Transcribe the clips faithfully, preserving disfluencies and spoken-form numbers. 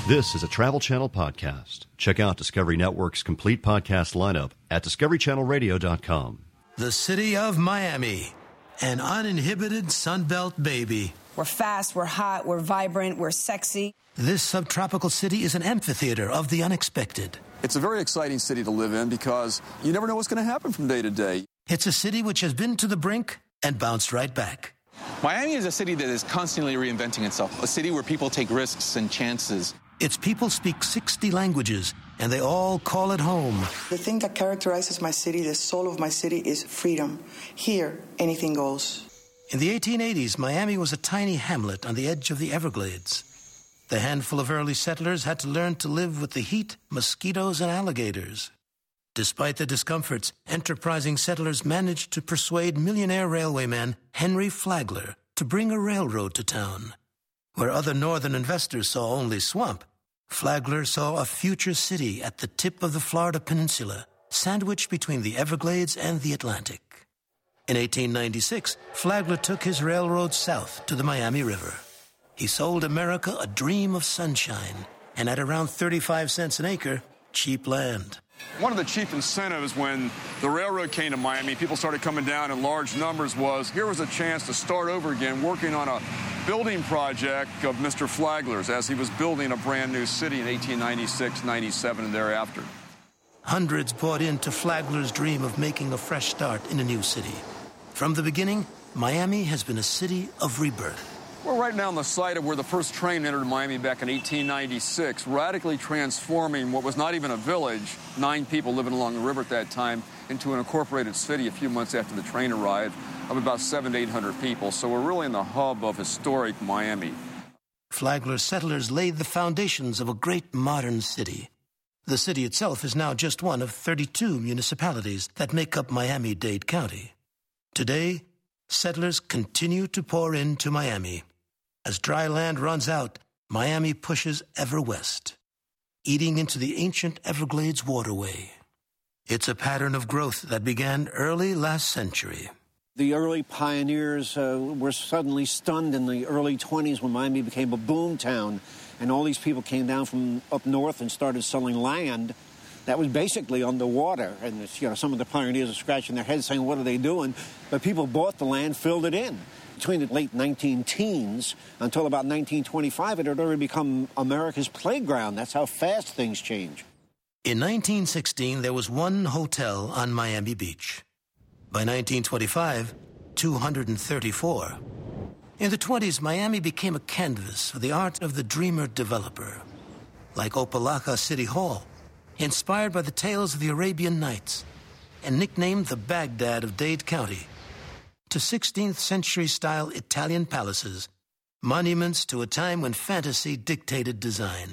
This is a Travel Channel podcast. Check out Discovery Network's complete podcast lineup at discovery channel radio dot com. The city of Miami, an uninhibited Sunbelt baby. We're fast, we're hot, we're vibrant, we're sexy. This subtropical city is an amphitheater of the unexpected. It's a very exciting city to live in because you never know what's going to happen from day to day. It's a city which has been to the brink and bounced right back. Miami is a city that is constantly reinventing itself, a city where people take risks and chances. Its people speak sixty languages, and they all call it home. The thing that characterizes my city, the soul of my city, is freedom. Here, anything goes. In the eighteen eighties, Miami was a tiny hamlet on the edge of the Everglades. The handful of early settlers had to learn to live with the heat, mosquitoes, and alligators. Despite the discomforts, enterprising settlers managed to persuade millionaire railwayman Henry Flagler to bring a railroad to town. Where other northern investors saw only swamp, Flagler saw a future city at the tip of the Florida Peninsula, sandwiched between the Everglades and the Atlantic. In eighteen ninety-six, Flagler took his railroad south to the Miami River. He sold America a dream of sunshine, and at around thirty-five cents an acre, cheap land. One of the chief incentives when the railroad came to Miami, people started coming down in large numbers, was here was a chance to start over again working on a building project of Mister Flagler's as he was building a brand new city in eighteen ninety-six, ninety-seven, and thereafter. Hundreds bought into Flagler's dream of making a fresh start in a new city. From the beginning, Miami has been a city of rebirth. We're right now on the site of where the first train entered Miami back in eighteen ninety-six, radically transforming what was not even a village, nine people living along the river at that time, into an incorporated city a few months after the train arrived of about seven to eight hundred people. So we're really in the hub of historic Miami. Flagler's settlers laid the foundations of a great modern city. The city itself is now just one of thirty-two municipalities that make up Miami-Dade County. Today, settlers continue to pour into Miami. As dry land runs out, Miami pushes ever west, eating into the ancient Everglades waterway. It's a pattern of growth that began early last century. The early pioneers uh, were suddenly stunned in the early twenties when Miami became a boom town, and all these people came down from up north and started selling land that was basically underwater. And you know, some of the pioneers are scratching their heads saying, what are they doing? But people bought the land, filled it in. Between the late nineteen teens until about nineteen twenty-five, it had already become America's playground. That's how fast things change. In nineteen sixteen, there was one hotel on Miami Beach. By nineteen twenty-five, two hundred thirty-four. In the twenties, Miami became a canvas for the art of the dreamer developer. Like Opa-locka City Hall, inspired by the tales of the Arabian Nights, and nicknamed the Baghdad of Dade County, to sixteenth century style Italian palaces, monuments to a time when fantasy dictated design.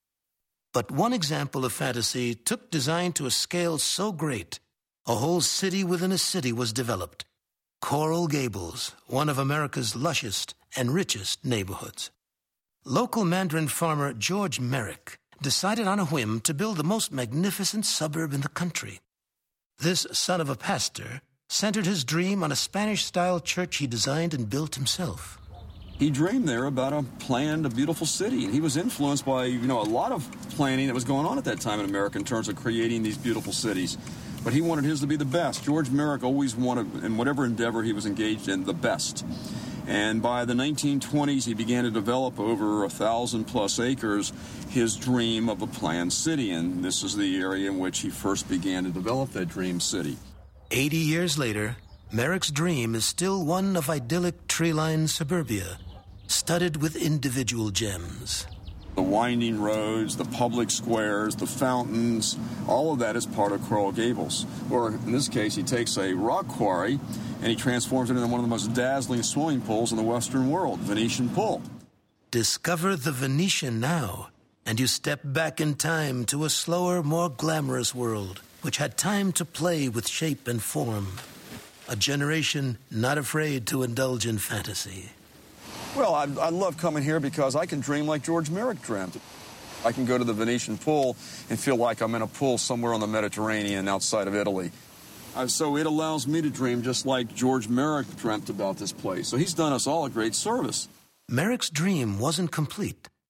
But one example of fantasy took design to a scale so great, a whole city within a city was developed. Coral Gables, one of America's lushest and richest neighborhoods. Local Mandarin farmer George Merrick decided on a whim to build the most magnificent suburb in the country. This son of a pastor centered his dream on a Spanish-style church he designed and built himself. He dreamed there about a planned, a beautiful city, and he was influenced by, you know, a lot of planning that was going on at that time in America in terms of creating these beautiful cities. But he wanted his to be the best. George Merrick always wanted, in whatever endeavor he was engaged in, the best. And by the nineteen twenties, he began to develop over a thousand plus acres his dream of a planned city, and this is the area in which he first began to develop that dream city. Eighty years later, Merrick's dream is still one of idyllic tree-lined suburbia, studded with individual gems. The winding roads, the public squares, the fountains, all of that is part of Coral Gables. Or in this case, he takes a rock quarry and he transforms it into one of the most dazzling swimming pools in the Western world, Venetian Pool. Discover the Venetian now, and you step back in time to a slower, more glamorous world, which had time to play with shape and form. A generation not afraid to indulge in fantasy. Well, I, I love coming here because I can dream like George Merrick dreamt. I can go to the Venetian Pool and feel like I'm in a pool somewhere on the Mediterranean outside of Italy. Uh, so it allows me to dream just like George Merrick dreamt about this place. So he's done us all a great service. Merrick's dream wasn't complete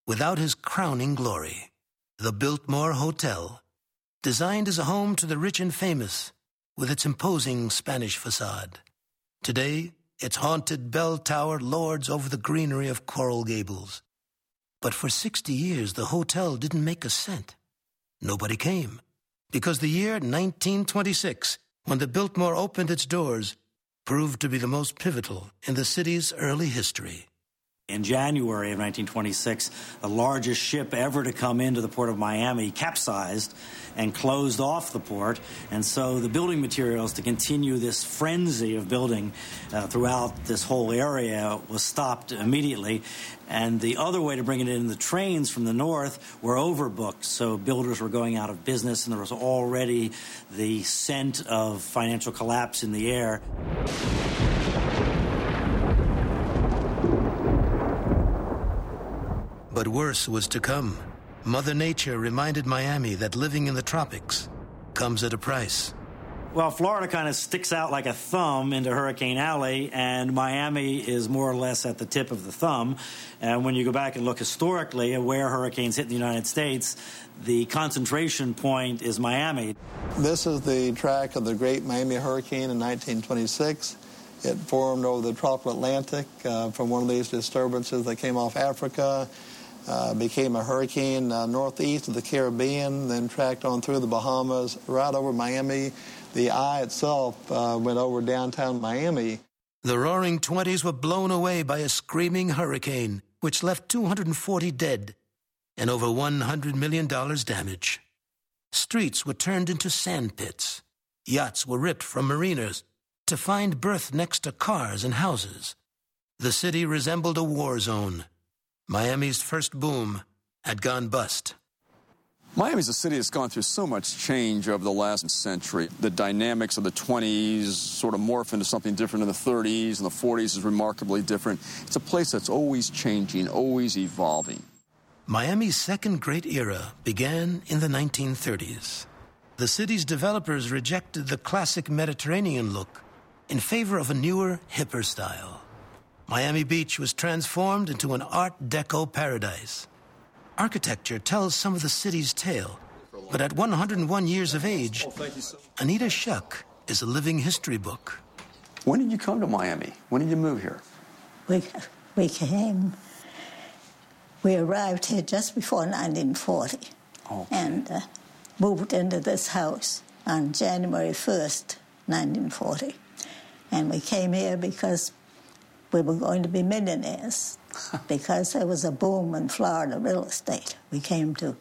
without his crowning glory, the Biltmore Hotel, designed as a home to the rich and famous, with its imposing Spanish facade. Today, its haunted bell tower lords over the greenery of Coral Gables. But for sixty years, the hotel didn't make a cent. Nobody came, because the year nineteen twenty-six, when the Biltmore opened its doors, proved to be the most pivotal in the city's early history. In January of nineteen twenty-six, the largest ship ever to come into the port of Miami capsized and closed off the port. And so the building materials to continue this frenzy of building uh, throughout this whole area was stopped immediately. And the other way to bring it in, the trains from the north were overbooked. So builders were going out of business, and there was already the scent of financial collapse in the air. But worse was to come. Mother Nature reminded Miami that living in the tropics comes at a price. Well, Florida kind of sticks out like a thumb into Hurricane Alley, and Miami is more or less at the tip of the thumb. And when you go back and look historically at where hurricanes hit the United States, the concentration point is Miami. This is the track of the Great Miami Hurricane in nineteen twenty-six. It formed over the tropical Atlantic uh, from one of these disturbances that came off Africa. Uh, became a hurricane uh, northeast of the Caribbean, then tracked on through the Bahamas, right over Miami. The eye itself uh, went over downtown Miami. The Roaring Twenties were blown away by a screaming hurricane, which left two hundred forty dead and over one hundred million dollars damage. Streets were turned into sand pits. Yachts were ripped from mariners to find berth next to cars and houses. The city resembled a war zone. Miami's first boom had gone bust. Miami's a city that's gone through so much change over the last century. The dynamics of the twenties sort of morph into something different in the thirties, and the forties is remarkably different. It's a place that's always changing, always evolving. Miami's second great era began in the nineteen thirties. The city's developers rejected the classic Mediterranean look in favor of a newer, hipper style. Miami Beach was transformed into an Art Deco paradise. Architecture tells some of the city's tale, but at one hundred one years of age, Anita Shuck is a living history book. When did you come to Miami? When did you move here? We, we came, we arrived here just before nineteen forty, okay. and uh, moved into this house on January first, nineteen forty. And we came here because we were going to be millionaires because there was a boom in Florida real estate. We came to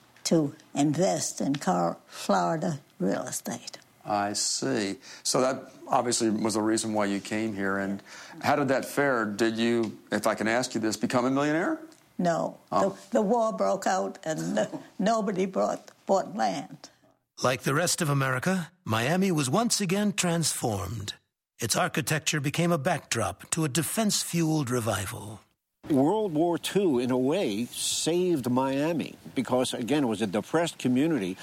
to invest in Florida real estate. I see. So that obviously was the reason why you came here. And how did that fare? Did you, if I can ask you this, become a millionaire? No. Oh. The, the war broke out and uh, nobody bought, bought land. Like the rest of America, Miami was once again transformed. Its architecture became a backdrop to a defense-fueled revival. World War Two, in a way, saved Miami because, again, it was a depressed community,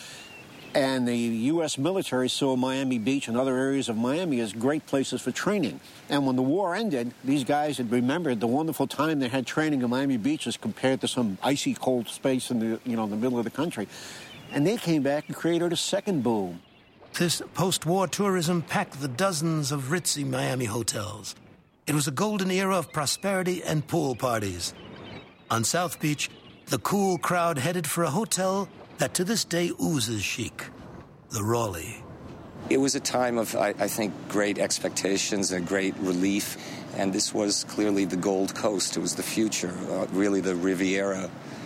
and the U S military saw Miami Beach and other areas of Miami as great places for training. And when the war ended, these guys had remembered the wonderful time they had training in Miami Beach as compared to some icy cold space in the, you know, in the middle of the country. And they came back and created a second boom. This post-war tourism packed the dozens of ritzy Miami hotels. It was a golden era of prosperity and pool parties. On South Beach, the cool crowd headed for a hotel that to this day oozes chic, the Raleigh. It was a time of, I, I think, great expectations and great relief, and this was clearly the Gold Coast. It was the future, uh, really the Riviera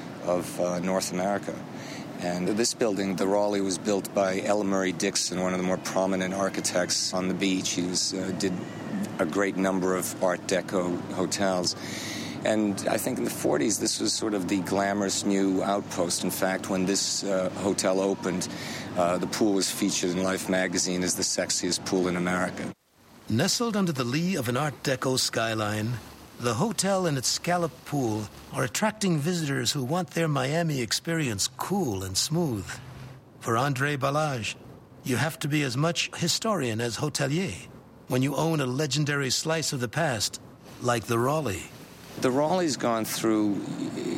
of uh, North America. And this building, the Raleigh, was built by Ella Murray Dixon, one of the more prominent architects on the beach. He was, uh, did a great number of Art Deco hotels. And I think in the forties, this was sort of the glamorous new outpost. In fact, when this uh, hotel opened, uh, the pool was featured in Life magazine as the sexiest pool in America. Nestled under the lee of an Art Deco skyline, the hotel and its scalloped pool are attracting visitors who want their Miami experience cool and smooth. For André Balazs, you have to be as much historian as hotelier when you own a legendary slice of the past like the Raleigh. The Raleigh's gone through,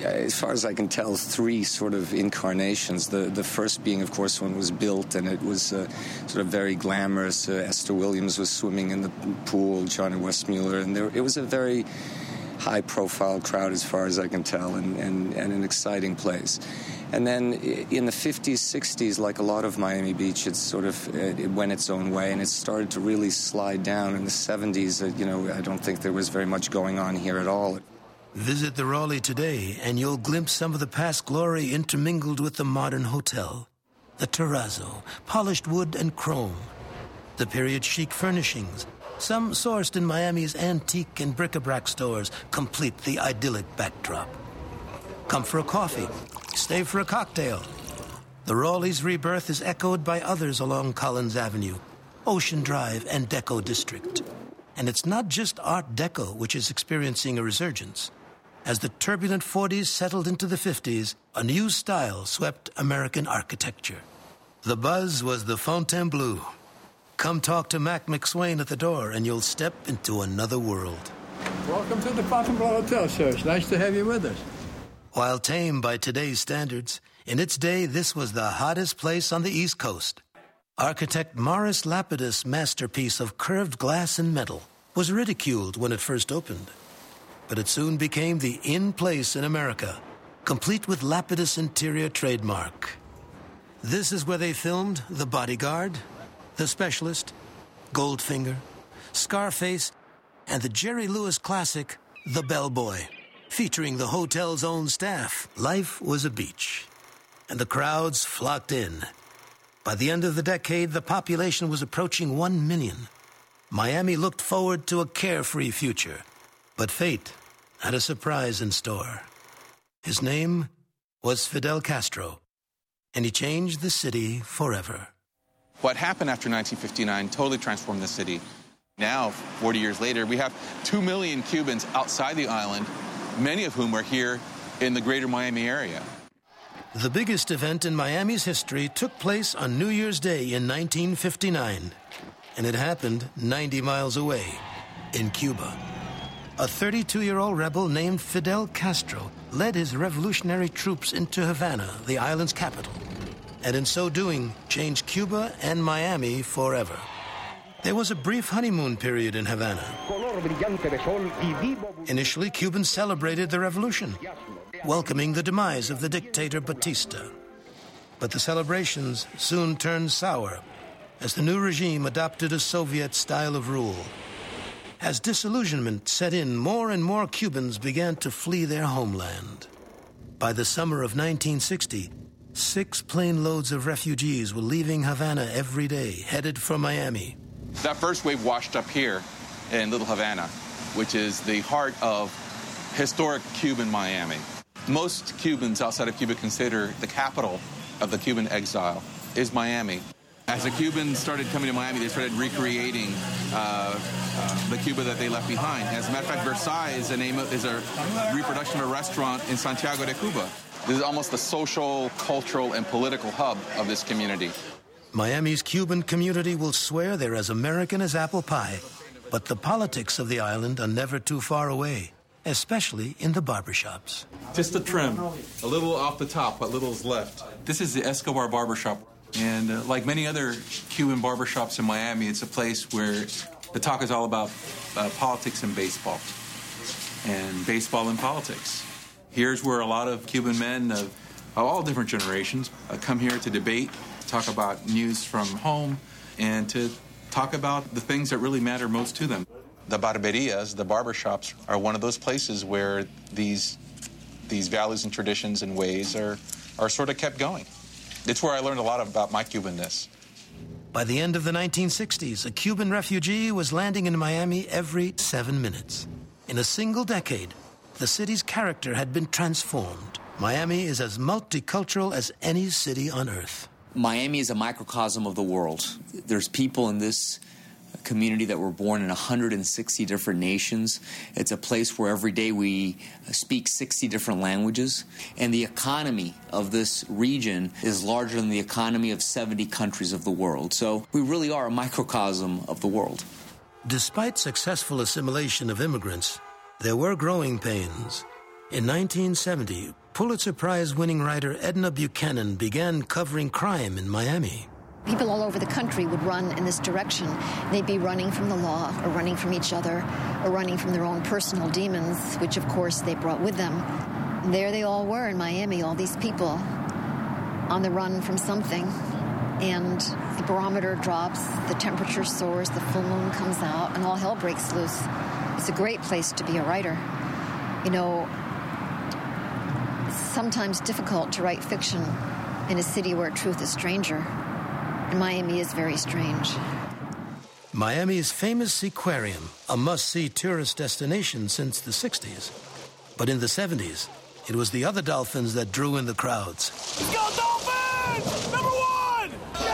as far as I can tell, three sort of incarnations. The the first being, of course, when it was built, and it was uh, sort of very glamorous. Uh, Esther Williams was swimming in the pool, Johnny Westmuller, and there, it was a very high-profile crowd, as far as I can tell, and, and, and an exciting place. And then in the fifties, sixties, like a lot of Miami Beach, it's sort of, it went its own way, and it started to really slide down. In the seventies, uh, you know, I don't think there was very much going on here at all. Visit the Raleigh today, and you'll glimpse some of the past glory intermingled with the modern hotel. The terrazzo, polished wood and chrome. The period chic furnishings, some sourced in Miami's antique and bric-a-brac stores, complete the idyllic backdrop. Come for a coffee. Stay for a cocktail. The Raleigh's rebirth is echoed by others along Collins Avenue, Ocean Drive, and Deco District. And it's not just Art Deco which is experiencing a resurgence. As the turbulent forties settled into the fifties, a new style swept American architecture. The buzz was the Fontainebleau. Come talk to Mac McSwain at the door, and you'll step into another world. Welcome to the Fontainebleau Hotel, sir. It's nice to have you with us. While tame by today's standards, in its day, this was the hottest place on the East Coast. Architect Morris Lapidus' masterpiece of curved glass and metal was ridiculed when it first opened. But it soon became the in place in America, complete with Lapidus interior trademark. This is where they filmed The Bodyguard, The Specialist, Goldfinger, Scarface, and the Jerry Lewis classic, The Bellboy, featuring the hotel's own staff. Life was a beach, and the crowds flocked in. By the end of the decade, the population was approaching one million. Miami looked forward to a carefree future, but fate had a surprise in store. His name was Fidel Castro, and he changed the city forever. What happened after nineteen fifty-nine totally transformed the city. Now, forty years later, we have two million Cubans outside the island, many of whom are here in the greater Miami area. The biggest event in Miami's history took place on New Year's Day in nineteen fifty-nine, and it happened ninety miles away, in Cuba. A thirty-two-year-old rebel named Fidel Castro led his revolutionary troops into Havana, the island's capital, and in so doing, changed Cuba and Miami forever. There was a brief honeymoon period in Havana. Initially, Cubans celebrated the revolution, welcoming the demise of the dictator Batista. But the celebrations soon turned sour as the new regime adopted a Soviet style of rule. As disillusionment set in, more and more Cubans began to flee their homeland. By the summer of nineteen sixty, six plane loads of refugees were leaving Havana every day, headed for Miami. That first wave washed up here in Little Havana, which is the heart of historic Cuban Miami. Most Cubans outside of Cuba consider the capital of the Cuban exile is Miami. As the Cubans started coming to Miami, they started recreating uh, uh, the Cuba that they left behind. As a matter of fact, Versailles is a, name of, is a reproduction of a restaurant in Santiago de Cuba. This is almost the social, cultural, and political hub of this community. Miami's Cuban community will swear they're as American as apple pie, but the politics of the island are never too far away, especially in the barbershops. Just a trim, a little off the top, what little's left. This is the Escobar Barbershop, and uh, like many other Cuban barbershops in Miami, it's a place where the talk is all about uh, politics and baseball, and baseball and politics. Here's where a lot of Cuban men of, of all different generations uh, come here to debate, talk about news from home, and to talk about the things that really matter most to them. The barberias, the barbershops, are one of those places where these these values and traditions and ways are, are sort of kept going. It's where I learned a lot about my Cubanness. By the end of the nineteen sixties, a Cuban refugee was landing in Miami every seven minutes. In a single decade, the city's character had been transformed. Miami is as multicultural as any city on earth. Miami is a microcosm of the world. There's people in this community that were born in one hundred sixty different nations. It's a place where every day we speak sixty different languages. And the economy of this region is larger than the economy of seventy countries of the world. So we really are a microcosm of the world. Despite successful assimilation of immigrants, there were growing pains. In nineteen seventy, Pulitzer Prize-winning writer Edna Buchanan began covering crime in Miami. People all over the country would run in this direction. They'd be running from the law, or running from each other, or running from their own personal demons, which, of course, they brought with them. And there they all were in Miami, all these people on the run from something. And the barometer drops, the temperature soars, the full moon comes out, and all hell breaks loose. It's a great place to be a writer. You know, it's sometimes difficult to write fiction in a city where truth is stranger. And Miami is very strange. Miami's famous Seaquarium, a must-see tourist destination since the sixties. But in the seventies, it was the other dolphins that drew in the crowds. Let's go, Dolphins! Number one!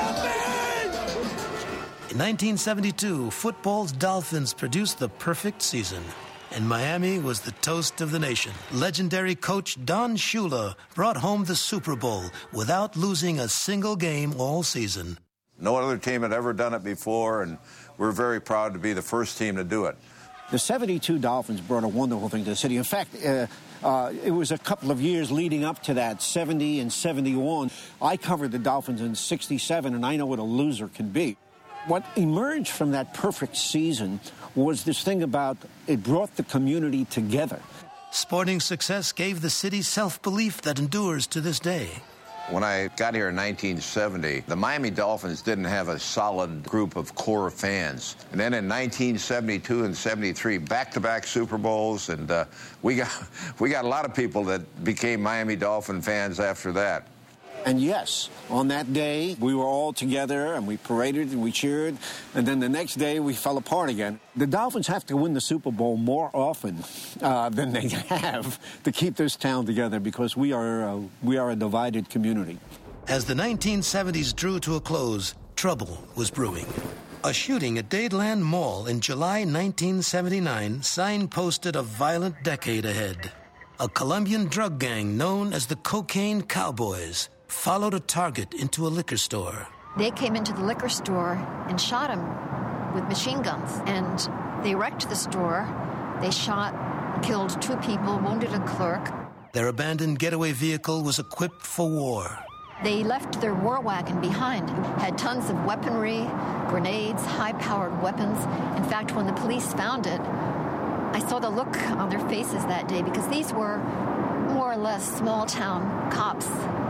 Champions! In nineteen seventy-two, football's Dolphins produced the perfect season. And Miami was the toast of the nation. Legendary coach Don Shula brought home the Super Bowl without losing a single game all season. No other team had ever done it before, and we're very proud to be the first team to do it. The seventy-two Dolphins brought a wonderful thing to the city. In fact, uh, uh, it was a couple of years leading up to that, seventy and seventy-one. I covered the Dolphins in sixty-seven, and I know what a loser can be. What emerged from that perfect season was this thing about it brought the community together. Sporting success gave the city self-belief that endures to this day. When I got here in nineteen seventy, the Miami Dolphins didn't have a solid group of core fans. And then in nineteen seventy-two and seventy-three, back-to-back Super Bowls, and uh, we got we got a lot of people that became Miami Dolphin fans after that. And yes, on that day, we were all together, and we paraded, and we cheered, and then the next day, we fell apart again. The Dolphins have to win the Super Bowl more often uh, than they have to keep this town together, because we are, uh, we are a divided community. As the nineteen seventies drew to a close, trouble was brewing. A shooting at Dadeland Mall in July nineteen seventy-nine signposted a violent decade ahead. A Colombian drug gang known as the Cocaine Cowboys followed a target into a liquor store. They came into the liquor store and shot him with machine guns. And they wrecked the store. They shot, killed two people, wounded a clerk. Their abandoned getaway vehicle was equipped for war. They left their war wagon behind. It had tons of weaponry, grenades, high-powered weapons. In fact, when the police found it, I saw the look on their faces that day, because these were more or less small-town cops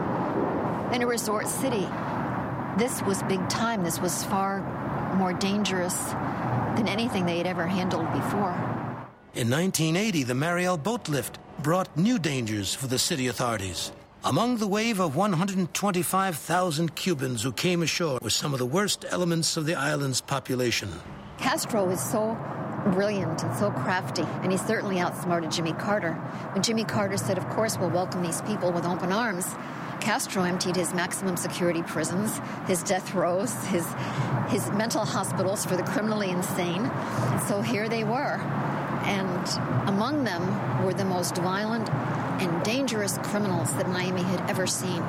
in a resort city. This was big time. This was far more dangerous than anything they had ever handled before. In nineteen eighty, the Mariel boat lift brought new dangers for the city authorities. Among the wave of one hundred twenty-five thousand Cubans who came ashore were some of the worst elements of the island's population. Castro is so brilliant and so crafty, and he certainly outsmarted Jimmy Carter. When Jimmy Carter said, of course, we'll welcome these people with open arms, Castro emptied his maximum security prisons, his death rows, his his mental hospitals for the criminally insane. And so here they were. And among them were the most violent and dangerous criminals that Miami had ever seen.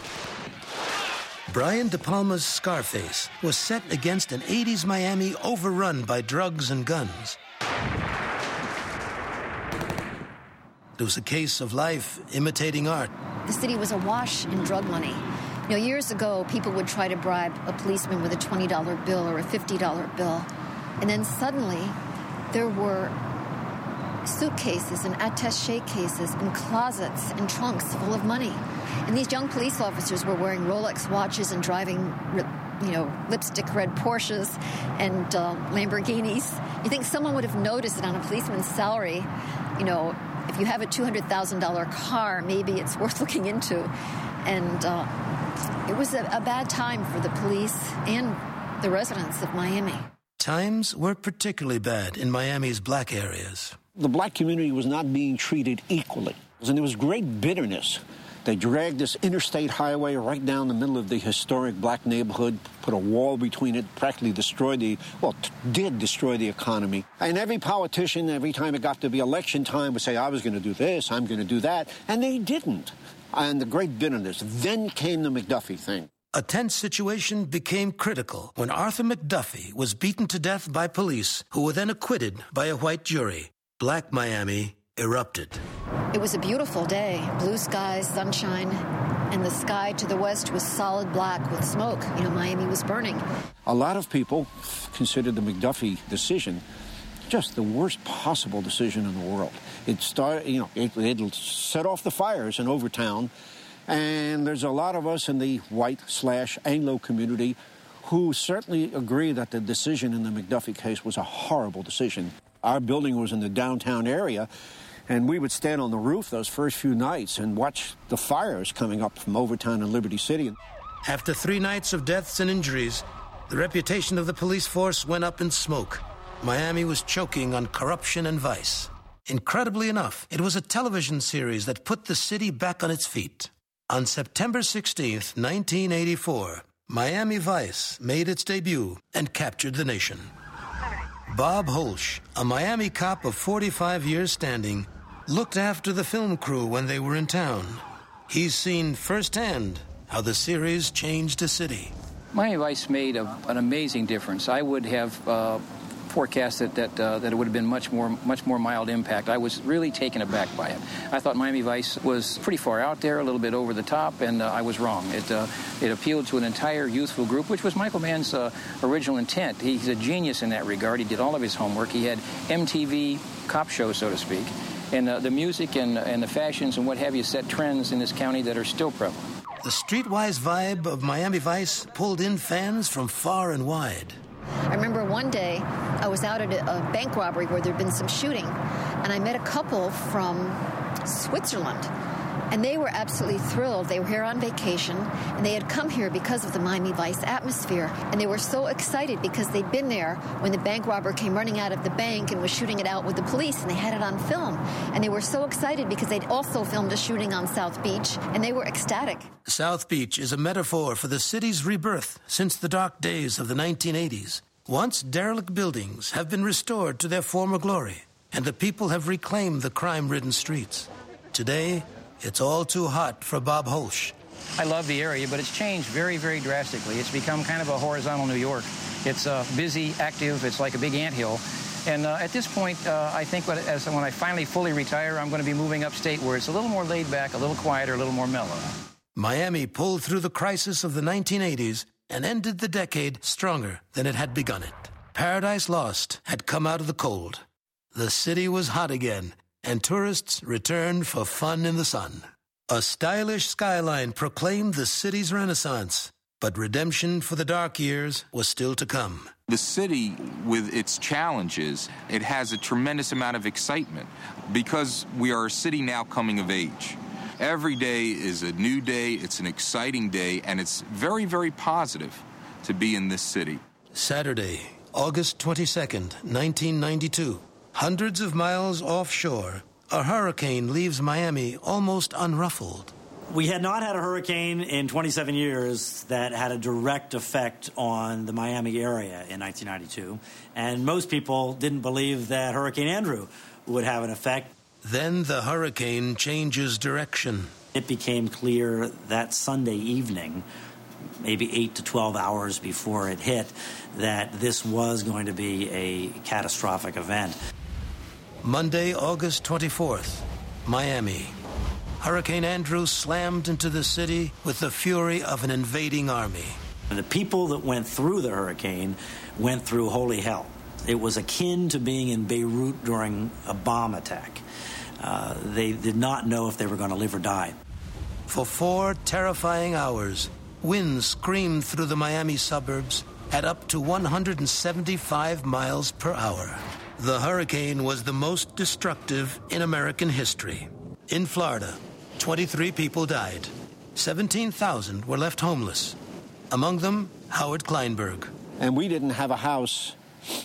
Brian De Palma's Scarface was set against an eighties Miami overrun by drugs and guns. It was a case of life imitating art. The city was awash in drug money. You know, years ago, people would try to bribe a policeman with a twenty dollar bill or a fifty dollar bill. And then suddenly, there were suitcases and attaché cases and closets and trunks full of money. And these young police officers were wearing Rolex watches and driving, you know, lipstick red Porsches and uh, Lamborghinis. You think someone would have noticed it on a policeman's salary? You know, if you have a two hundred thousand dollar car, maybe it's worth looking into. And uh, it was a, a bad time for the police and the residents of Miami. Times were particularly bad in Miami's black areas. The black community was not being treated equally. And there was great bitterness. They dragged this interstate highway right down the middle of the historic black neighborhood, put a wall between it, practically destroyed the, well, t- did destroy the economy. And every politician, every time it got to be election time, would say, I was going to do this, I'm going to do that. And they didn't. And the great bitterness. Then came the McDuffie thing. A tense situation became critical when Arthur McDuffie was beaten to death by police, who were then acquitted by a white jury. Black Miami erupted. It was a beautiful day, blue skies, sunshine, and the sky to the west was solid black with smoke. You know, Miami was burning. A lot of people considered the McDuffie decision just the worst possible decision in the world. It started, you know, it, it set off the fires in Overtown, and there's a lot of us in the white slash Anglo community who certainly agree that the decision in the McDuffie case was a horrible decision. Our building was in the downtown area, and we would stand on the roof those first few nights and watch the fires coming up from Overtown and Liberty City. After three nights of deaths and injuries, the reputation of the police force went up in smoke. Miami was choking on corruption and vice. Incredibly enough, it was a television series that put the city back on its feet. On September sixteenth, nineteen eighty-four, Miami Vice made its debut and captured the nation. Bob Holsch, a Miami cop of forty-five years standing, looked after the film crew when they were in town. He's seen firsthand how the series changed a city. Miami Vice made a, an amazing difference. I would have uh, forecasted that uh, that it would have been much more much more mild impact. I was really taken aback by it. I thought Miami Vice was pretty far out there, a little bit over the top, and uh, I was wrong. It uh, it appealed to an entire youthful group, which was Michael Mann's uh, original intent. He's a genius in that regard. He did all of his homework. He had M T V cop shows, so to speak, and uh, the music and and the fashions and what have you set trends in this county that are still prevalent. The streetwise vibe of Miami Vice pulled in fans from far and wide. I remember one day I was out at a, a bank robbery where there'd been some shooting, and I met a couple from Switzerland, and they were absolutely thrilled. They were here on vacation, and they had come here because of the Miami Vice atmosphere, and they were so excited because they'd been there when the bank robber came running out of the bank and was shooting it out with the police, and they had it on film. And they were so excited because they'd also filmed a shooting on South Beach, and they were ecstatic. South Beach is a metaphor for the city's rebirth since the dark days of the nineteen eighties. Once derelict buildings have been restored to their former glory, and the people have reclaimed the crime-ridden streets. Today, it's all too hot for Bob Holsch. I love the area, but it's changed very, very drastically. It's become kind of a horizontal New York. It's uh, busy, active. It's like a big anthill. And uh, at this point, uh, I think what, as when I finally fully retire, I'm going to be moving upstate where it's a little more laid back, a little quieter, a little more mellow. Miami pulled through the crisis of the nineteen eighties and ended the decade stronger than it had begun it. Paradise Lost had come out of the cold. The city was hot again, and tourists returned for fun in the sun. A stylish skyline proclaimed the city's renaissance, but redemption for the dark years was still to come. The city, with its challenges, it has a tremendous amount of excitement because we are a city now coming of age. Every day is a new day, it's an exciting day, and it's very, very positive to be in this city. Saturday, August twenty-second, nineteen ninety-two. Hundreds of miles offshore, a hurricane leaves Miami almost unruffled. We had not had a hurricane in twenty-seven years that had a direct effect on the Miami area in nineteen ninety-two, and most people didn't believe that Hurricane Andrew would have an effect. Then the hurricane changes direction. It became clear that Sunday evening, maybe eight to twelve hours before it hit, that this was going to be a catastrophic event. Monday, August twenty-fourth, Miami. Hurricane Andrew slammed into the city with the fury of an invading army. The people that went through the hurricane went through holy hell. It was akin to being in Beirut during a bomb attack. Uh, they did not know if they were going to live or die. For four terrifying hours, winds screamed through the Miami suburbs at up to one hundred seventy-five miles per hour. The hurricane was the most destructive in American history. In Florida, twenty-three people died. seventeen thousand were left homeless. Among them, Howard Kleinberg. And we didn't have a house.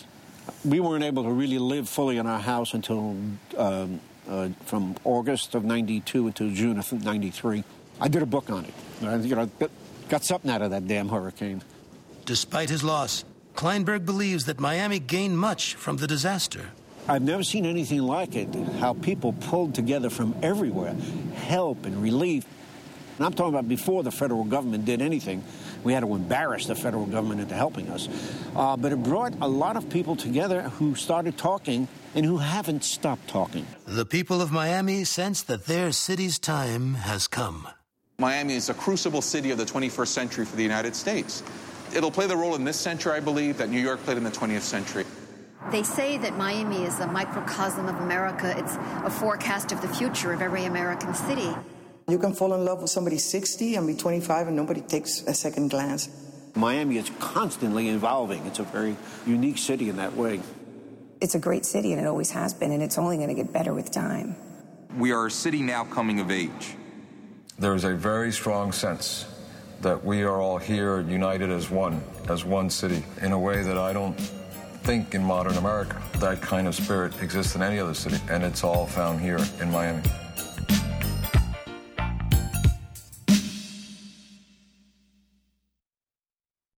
We weren't able to really live fully in our house until um, uh, from August of ninety-two until June of ninety-three. I did a book on it. I you know, got something out of that damn hurricane. Despite his loss, Kleinberg believes that Miami gained much from the disaster. I've never seen anything like it, how people pulled together from everywhere, help and relief. And I'm talking about before the federal government did anything. We had to embarrass the federal government into helping us. Uh, but it brought a lot of people together who started talking and who haven't stopped talking. The people of Miami sense that their city's time has come. Miami is a crucible city of the twenty-first century for the United States. It'll play the role in this century, I believe, that New York played in the twentieth century. They say that Miami is a microcosm of America. It's a forecast of the future of every American city. You can fall in love with somebody sixty and be twenty-five and nobody takes a second glance. Miami is constantly evolving. It's a very unique city in that way. It's a great city, and it always has been, and it's only going to get better with time. We are a city now coming of age. There is a very strong sense that we are all here united as one, as one city, in a way that I don't think in modern America that kind of spirit exists in any other city, and it's all found here in Miami.